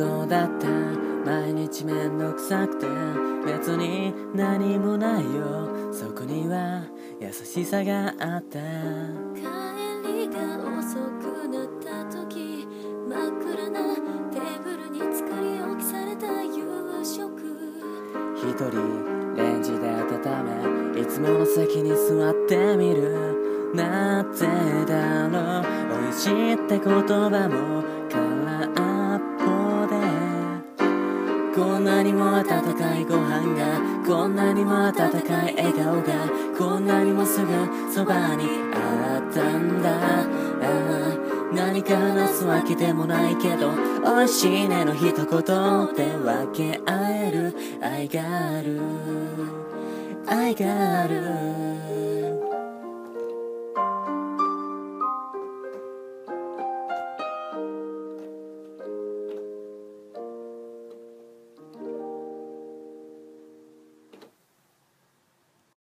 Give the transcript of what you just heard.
ことだった。毎日めんどくさくて別に何もないよ。そこには優しさがあった。 帰りが遅くなった時、真っ暗なテーブルに作り置きされた夕食。 一人レンジで温めいつもの席に座ってみる。なぜだろう、美味しいって言葉も空っぽで、こんなにも温かいご飯が、こんなにも温かい笑顔が、こんなにもすぐそばにあったんだ。何か話すわけでもないけど、美味しいねの一言で分け合える愛がある、愛がある。